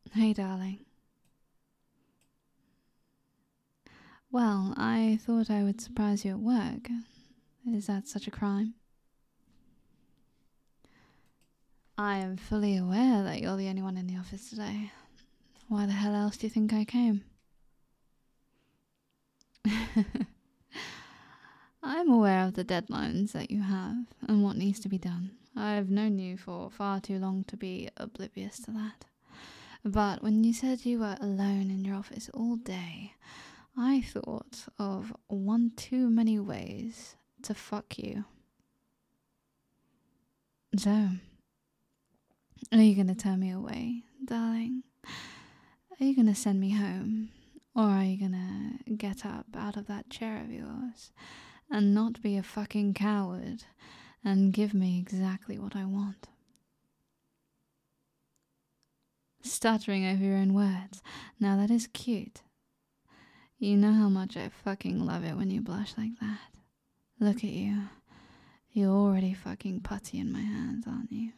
Hey, darling. Well, I thought I would surprise you at work. Is that such a crime? I am fully aware that you're the only one in the office today. Why the hell else do you think I came? I'm aware of the deadlines that you have and what needs to be done. I've known you for far too long to be oblivious to that. But when you said you were alone in your office all day, I thought of one too many ways to fuck you. So, are you gonna turn me away, darling? Are you gonna send me home? Or are you gonna get up out of that chair of yours and not be a fucking coward and give me exactly what I want? Stuttering over your own words. Now that is cute. You know how much I fucking love it when you blush like that. Look at you. You're already fucking putty in my hands, aren't you?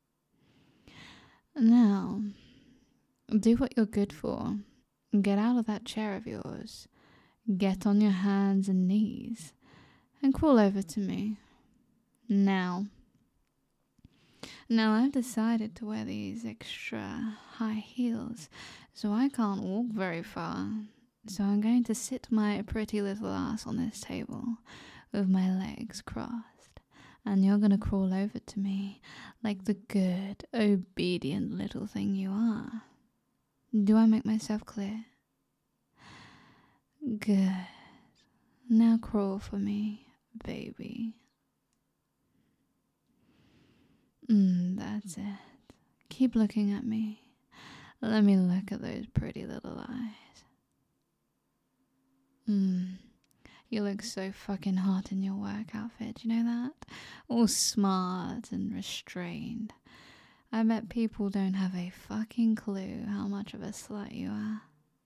Now, do what you're good for. Get out of that chair of yours. Get on your hands and knees and crawl over to me. Now, I've decided to wear these extra high heels, so I can't walk very far. So I'm going to sit my pretty little ass on this table with my legs crossed, and you're going to crawl over to me like the good, obedient little thing you are. Do I make myself clear? Good. Now crawl for me, baby. That's it. Keep looking at me. Let me look at those pretty little eyes. You look so fucking hot in your work outfit, you know that? All smart and restrained. I bet people don't have a fucking clue how much of a slut you are.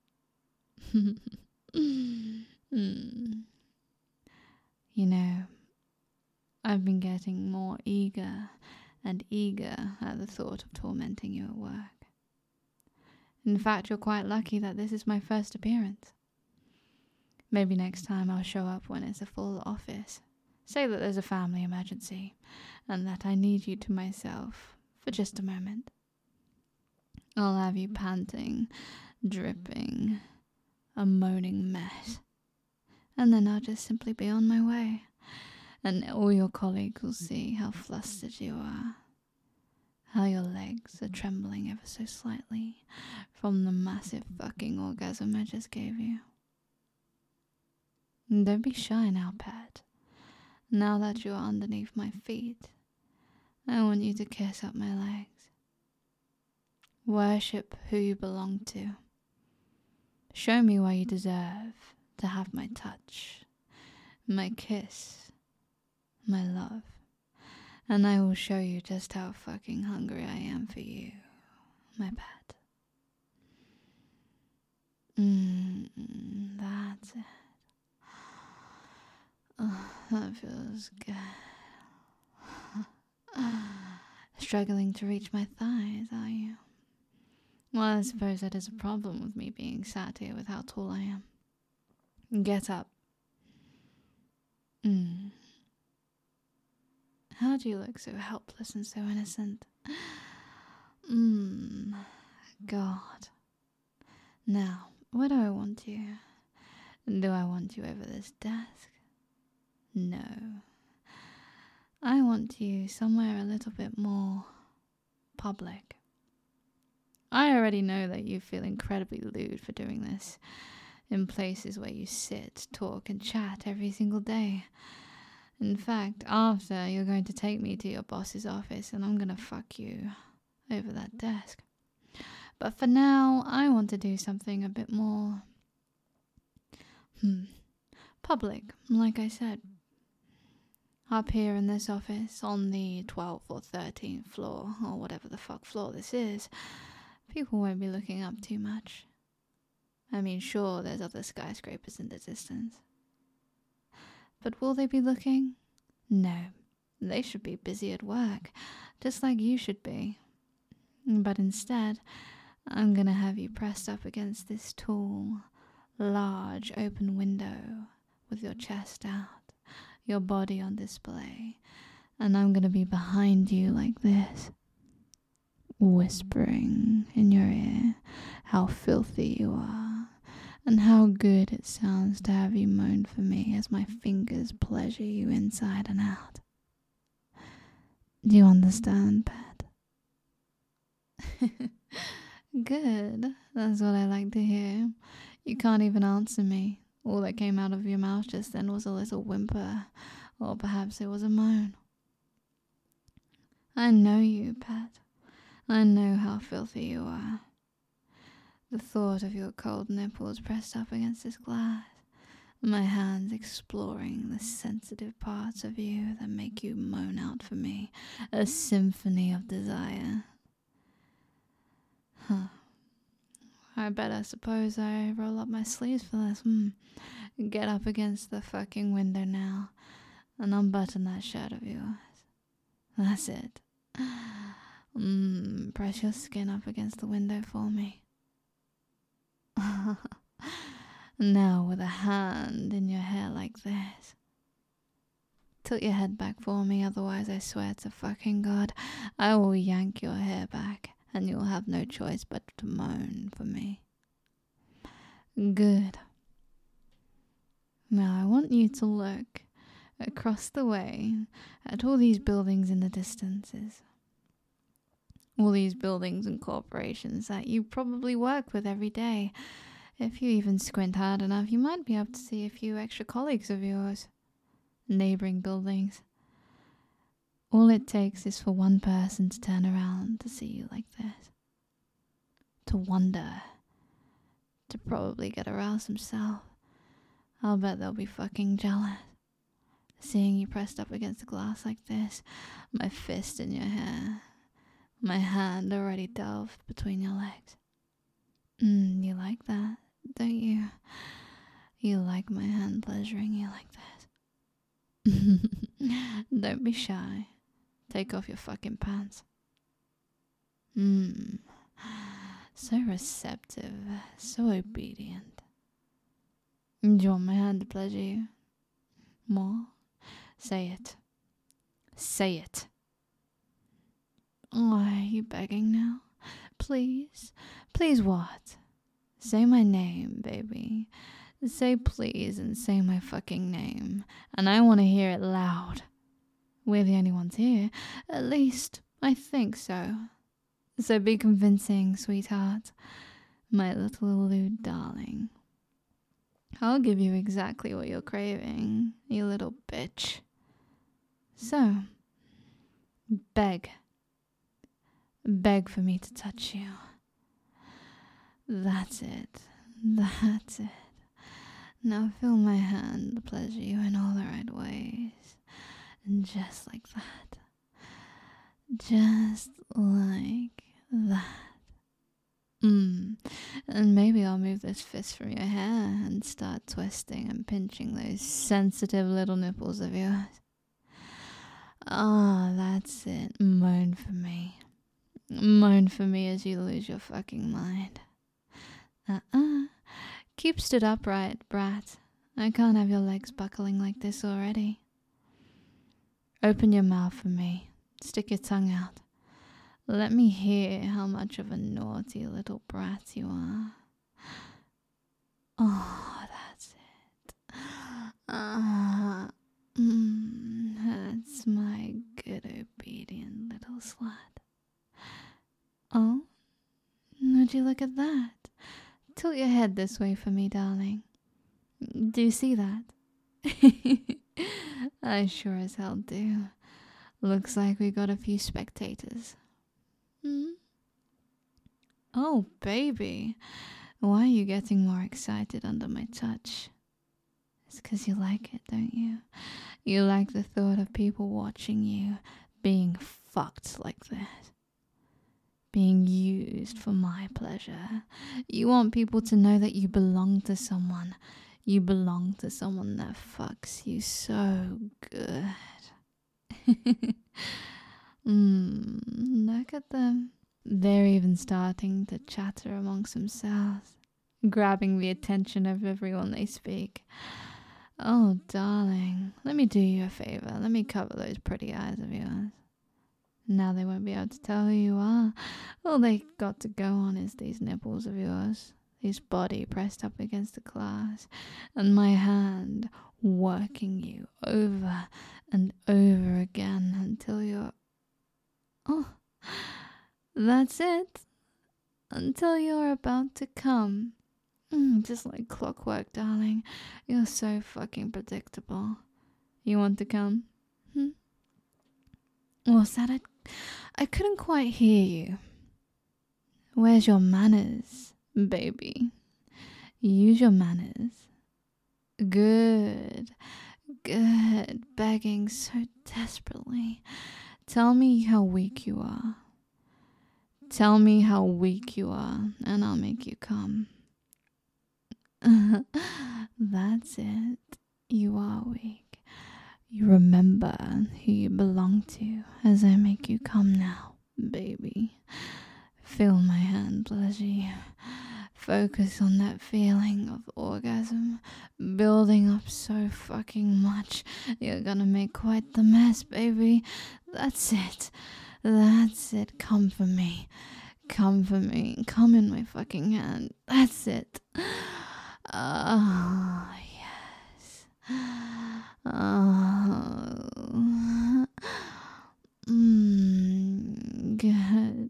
You know, I've been getting more eager and eager at the thought of tormenting you at work. In fact, you're quite lucky that this is my first appearance. Maybe next time I'll show up when it's a full office. Say that there's a family emergency and that I need you to myself for just a moment. I'll have you panting, dripping, a moaning mess. And then I'll just simply be on my way. And all your colleagues will see how flustered you are. How your legs are trembling ever so slightly from the massive fucking orgasm I just gave you. Don't be shy now, pet. Now that you're underneath my feet, I want you to kiss up my legs. Worship who you belong to. Show me why you deserve to have my touch, my kiss, my love. And I will show you just how fucking hungry I am for you, my pet. That's it. Oh, that feels good. Struggling to reach my thighs, are you? Well, I suppose that is a problem with me being sat here with how tall I am. Get up. How do you look so helpless and so innocent? God. Now, where do I want you? Do I want you over this desk? No. I want you somewhere a little bit more public. I already know that you feel incredibly lewd for doing this in places where you sit, talk, and chat every single day. In fact, after, you're going to take me to your boss's office and I'm going to fuck you over that desk. But for now, I want to do something a bit more public, like I said. Up here in this office, on the 12th or 13th floor, or whatever the fuck floor this is, people won't be looking up too much. I mean, sure, there's other skyscrapers in the distance. But will they be looking? No. They should be busy at work, just like you should be. But instead, I'm gonna have you pressed up against this tall, large open window with your chest out, your body on display, and I'm gonna be behind you like this, whispering in your ear how filthy you are and how good it sounds to have you moan for me as my fingers pleasure you inside and out. Do you understand, pet? Good. That's what I like to hear. You can't even answer me. All that came out of your mouth just then was a little whimper, or perhaps it was a moan. I know you, pet. I know how filthy you are. The thought of your cold nipples pressed up against this glass, my hands exploring the sensitive parts of you that make you moan out for me, a symphony of desire. Huh. I suppose I roll up my sleeves for this. Get up against the fucking window now and unbutton that shirt of yours. That's it. Press your skin up against the window for me. Now with a hand in your hair like this. Tilt your head back for me, otherwise I swear to fucking God, I will yank your hair back and you'll have no choice but to moan for me. Good. Now I want you to look across the way at all these buildings in the distances. All these buildings and corporations that you probably work with every day. If you even squint hard enough, you might be able to see a few extra colleagues of yours. Neighboring buildings. All it takes is for one person to turn around to see you like this. To wonder. To probably get aroused himself. I'll bet they'll be fucking jealous. Seeing you pressed up against the glass like this, my fist in your hair, my hand already delved between your legs. You like that, don't you? You like my hand pleasuring you like this. Don't be shy. Take off your fucking pants. So receptive, so obedient. Do you want my hand to pleasure you? More? Say it. Say it. Oh, are you begging now? Please? Please what? Say my name, baby. Say please and say my fucking name. And I want to hear it loud. We're the only ones here. At least, I think so. So be convincing, sweetheart. My little lewd darling. I'll give you exactly what you're craving, you little bitch. So, beg. Beg for me to touch you. That's it. That's it. Now feel my hand pleasure you in all the right ways. And just like that. Just like that. And maybe I'll move this fist from your hair and start twisting and pinching those sensitive little nipples of yours. Ah, that's it. Moan for me. Moan for me as you lose your fucking mind. Keep stood upright, brat. I can't have your legs buckling like this already. Open your mouth for me. Stick your tongue out. Let me hear how much of a naughty little brat you are. Oh, that's it. That's my good obedient little slut. Oh, would you look at that? Tilt your head this way for me, darling. Do you see that? I sure as hell do. Looks like we got a few spectators. Oh, baby. Why are you getting more excited under my touch? It's 'cause you like it, don't you? You like the thought of people watching you being fucked like this. Being used for my pleasure. You want people to know that you belong to someone. You belong to someone that fucks you so good. Look at them. They're even starting to chatter amongst themselves, grabbing the attention of everyone they speak. Oh, darling, let me do you a favor. Let me cover those pretty eyes of yours. Now they won't be able to tell who you are. All they got to go on is these nipples of yours, this body pressed up against the glass, and my hand working you over and over again until you're... Oh, that's it. Until you're about to come. Just like clockwork, darling. You're so fucking predictable. You want to come? What's that? I couldn't quite hear you. Where's your manners, baby? Use your manners. Good. Begging so desperately. Tell me how weak you are. Tell me how weak you are, and I'll make you come. That's it. You are weak. You remember who you belong to as I make you come now, baby. Feel my hand pleasure you. Focus on that feeling of orgasm building up so fucking much. You're gonna make quite the mess, baby. That's it. That's it. Come for me. Come for me. Come in my fucking hand. That's it. Oh, yes. Oh. Good.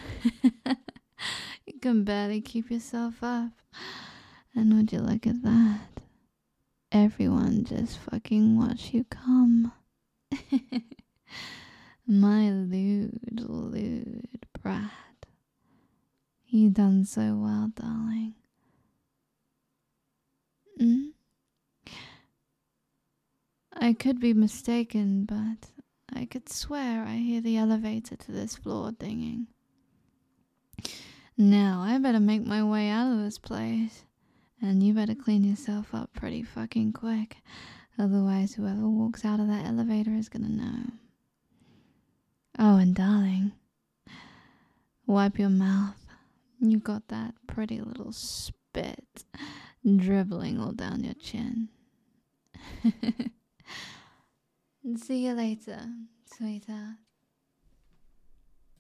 You can barely keep yourself up. And would you look at that? Everyone just fucking watch you come. My lewd brat. You done so well, darling. I could be mistaken, but I could swear I hear the elevator to this floor dinging. Now, I better make my way out of this place. And you better clean yourself up pretty fucking quick. Otherwise, whoever walks out of that elevator is gonna know. Oh, and darling, wipe your mouth. You got that pretty little spit dribbling all down your chin. See you later, sweetheart.